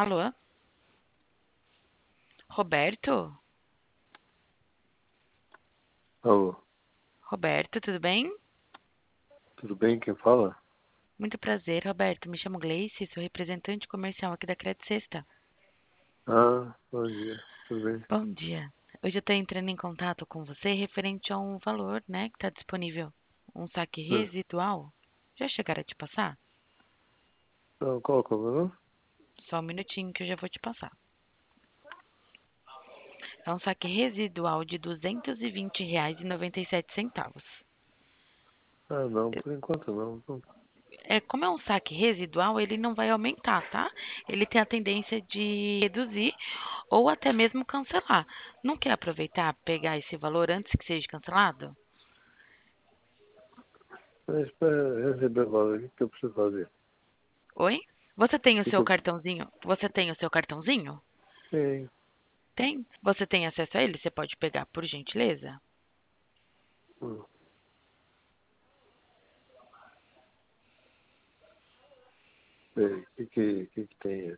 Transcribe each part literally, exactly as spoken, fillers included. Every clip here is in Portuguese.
Alô? Roberto? Alô, Roberto, tudo bem? tudo bem? Quem fala? Muito prazer, Roberto. Me chamo Gleice, sou representante comercial aqui da Credit Sexta. Ah, bom dia, tudo bem? Bom dia. Hoje eu estou entrando em contato com você referente a um valor, né, que está disponível. Um saque Ah, residual. Já chegaram a te passar? Não, qual que é o valor? Só um minutinho que eu já vou te passar. É um saque residual de duzentos e vinte reais e noventa e sete centavos. Ah, não, por enquanto não. não. É, como é um saque residual, ele não vai aumentar, tá? Ele tem a tendência de reduzir ou até mesmo cancelar. Não quer aproveitar, pegar esse valor antes que seja cancelado? Mas para receber o valor, o que que eu preciso fazer? Oi? Você tem o O que que seu eu... cartãozinho? Você tem o seu cartãozinho? Tem. Tem? Você tem acesso a ele? Você pode pegar, por gentileza? Hum, Tem. O que que, que que tem?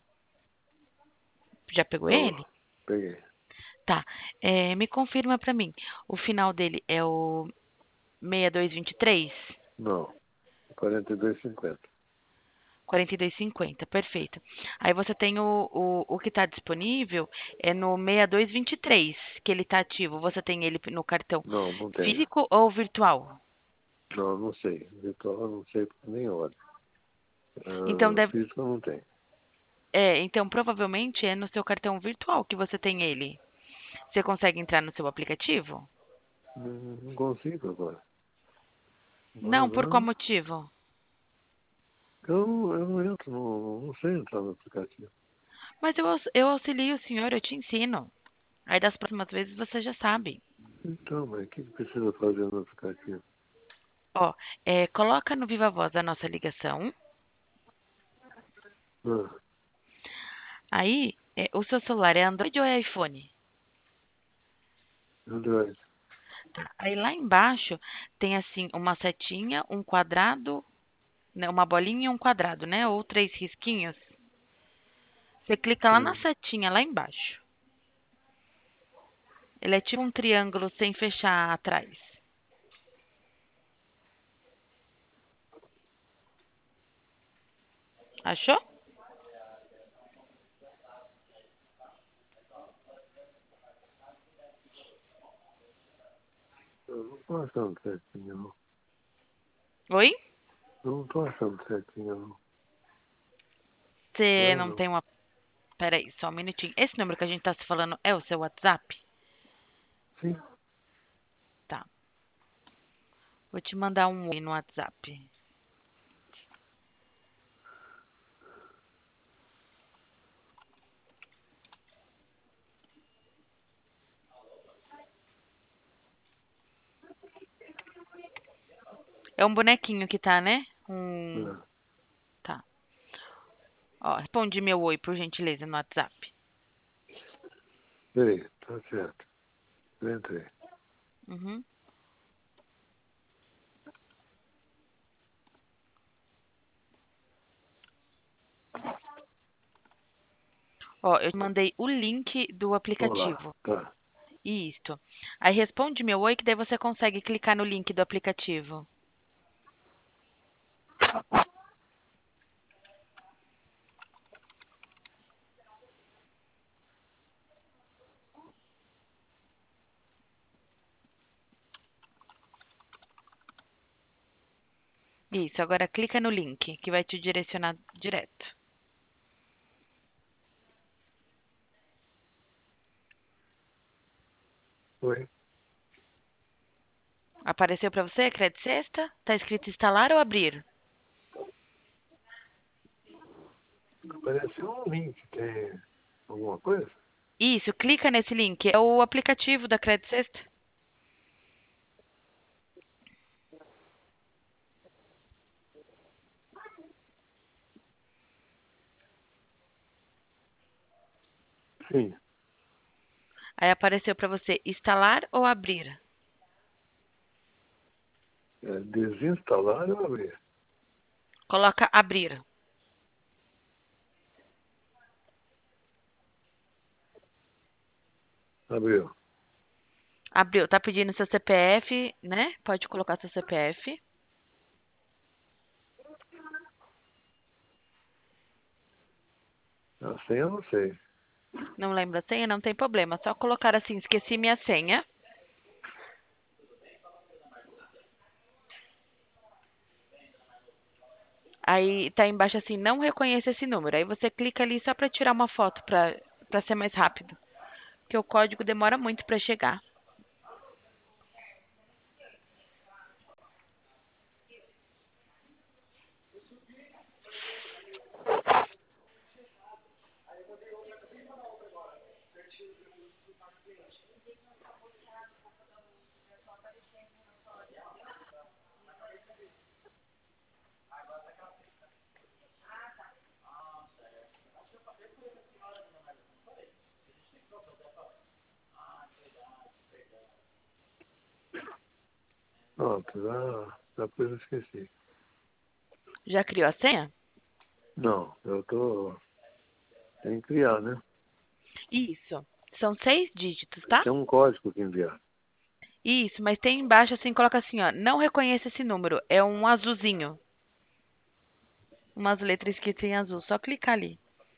Já pegou Alô, ele? peguei. Tá. É, me confirma pra mim. O final dele é o seis dois dois três? Não, quarenta e dois e cinquenta. quarenta e dois e cinquenta, perfeito. Aí você tem o, o, o que está disponível é no seis dois dois três, que ele está ativo. Você tem ele no cartão Não, não tenho. físico ou virtual? Não, não sei. Virtual eu não sei porque nem olho. Então Ah, deve, físico eu não tenho. é, então provavelmente é no seu cartão virtual que você tem ele. Você consegue entrar no seu aplicativo? Não, não consigo agora. Agora Não, por qual não. motivo? Eu, eu não entro, no, não sei entrar no aplicativo. Mas eu, aux- eu auxilio o senhor, eu te ensino. Aí das próximas vezes você já sabe. Então, mas o que que precisa fazer no aplicativo? Ó, é, coloca no Viva Voz a nossa ligação. Ah, Aí, é, o seu celular é Android ou é iPhone? Android. Tá. Aí lá embaixo tem assim uma setinha, um quadrado, né, uma bolinha e um quadrado, né? Ou três risquinhos. Você clica lá na Hum. setinha lá embaixo. Ele é tipo um triângulo sem fechar atrás. Achou? Eu não tô achando certinho, não. Oi? Eu não tô achando certinho, não. Você Agora não não. tem uma. Pera aí, só um minutinho. Esse número que a gente tá se falando é o seu WhatsApp? Sim. Tá. Vou te mandar um oi no WhatsApp. É um bonequinho que tá, né? Um. Ah, Tá. Ó, responde meu oi, por gentileza, no WhatsApp. peraí, tá certo. Eu entrei. Uhum. Ó, eu te mandei o link do Olá. aplicativo. Tá. Isto. Aí responde meu oi, que daí você consegue clicar no link do aplicativo. Isso, agora clica no link, que vai te direcionar direto. Oi. Apareceu para você, Credit Sexta? Tá escrito instalar ou abrir? Apareceu um link. Tem alguma coisa? Isso, clica nesse link. É o aplicativo da Credit Sexta. Sim. Aí apareceu para você instalar ou abrir. É, desinstalar ou abrir? Coloca abrir. Abriu. Abriu. Tá pedindo seu C P F, né? Pode colocar seu C P F. A senha eu não sei. Não lembra a senha? Não tem problema. Só colocar assim, esqueci minha senha. Aí tá embaixo assim, não reconheço esse número. Aí você clica ali só para tirar uma foto para para ser mais rápido, porque o código demora muito para chegar. Pronto, já, depois eu esqueci. Já criou a senha? Não, eu tô. Tem que criar, né? Isso. São seis dígitos, tá? Tem um código que enviar. Isso, mas tem embaixo assim, coloca assim, ó, não reconheço esse número. É um azulzinho. Umas letras escritas em azul. Só clicar ali.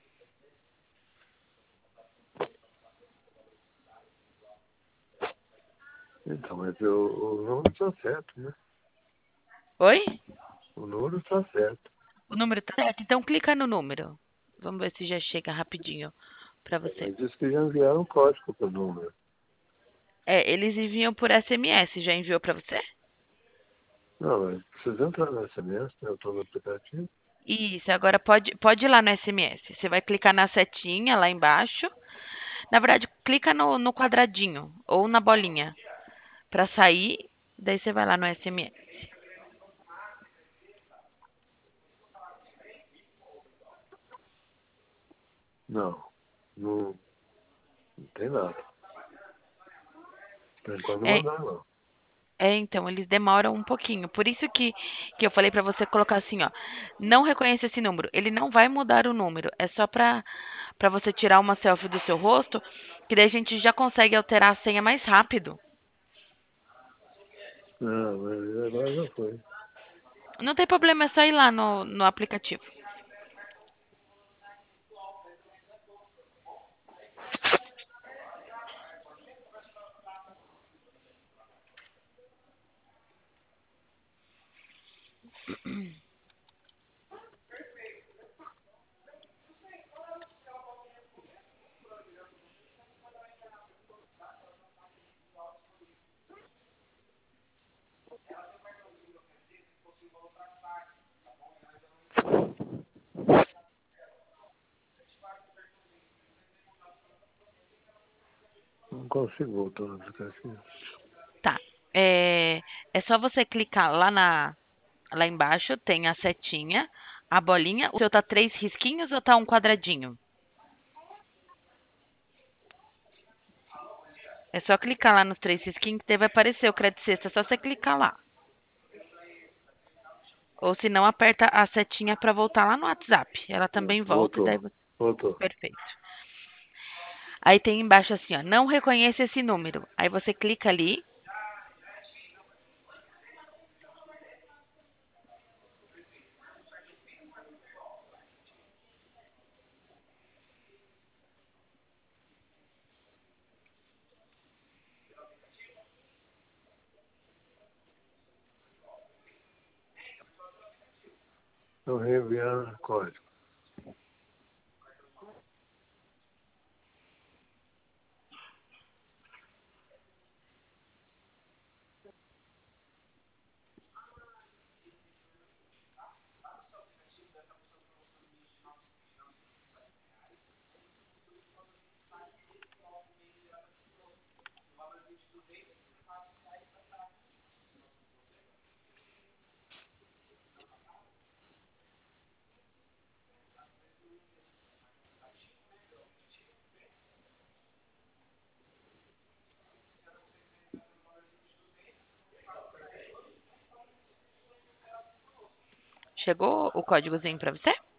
Então, mas eu, o número está certo, né? Oi? O número está certo. O número tá certo, então clica no número. Vamos ver se já chega rapidinho para você. Mas disse que já enviaram um código para o número. É, eles enviam por S M S. Já enviou para você? Não, mas precisa entrar no S M S, né? Eu estou no aplicativo. Isso, agora pode, pode ir lá no S M S. Você vai clicar na setinha lá embaixo. Na verdade, clica no, no quadradinho ou na bolinha para sair. Daí você vai lá no S M S. Não, não, não tem nada. Por enquanto não É, mandaram, não. é, então, eles demoram um pouquinho. Por isso que, que eu falei para você colocar assim, ó. Não reconhece esse número. Ele não vai mudar o número. É só para para você tirar uma selfie do seu rosto, que daí a gente já consegue alterar a senha mais rápido. Não, mas agora já foi. Não tem problema, é só ir lá no, no aplicativo. Não consigo voltar no aplicativo. Tá. É, é só você clicar lá na lá embaixo, tem a setinha, a bolinha. O seu tá três risquinhos ou tá um quadradinho? É só clicar lá nos três risquinhos que deve aparecer o crédito sexta. É só você clicar lá. Ou se não, aperta a setinha para voltar lá no WhatsApp. Ela também volta e daí Voltou, você... voltou. Perfeito. Aí tem embaixo assim, ó, não reconheço esse número. Aí você clica ali. Então reenviar código. Chegou o códigozinho para você?